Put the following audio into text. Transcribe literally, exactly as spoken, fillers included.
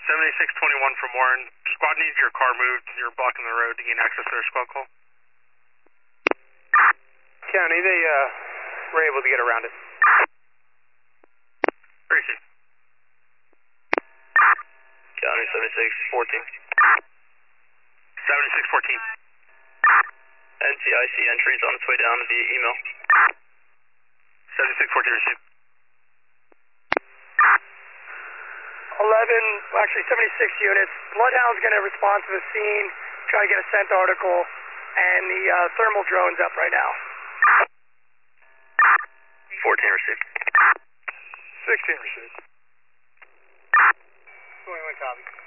seventy-six twenty-one from Warren. Squad needs your car moved. You're blocking the road to gain access to their squad call. County, they uh, were able to get around it. thirty-six. County seventy-six fourteen. seventy-six fourteen. N C I C entries on its way down via email. seventy-six fourteen received. eleven, actually seventy-six units. Bloodhound's going to respond to the scene, try to get a scent article, and the uh, thermal drone's up right now. fourteen received. sixteen received. twenty-one copy.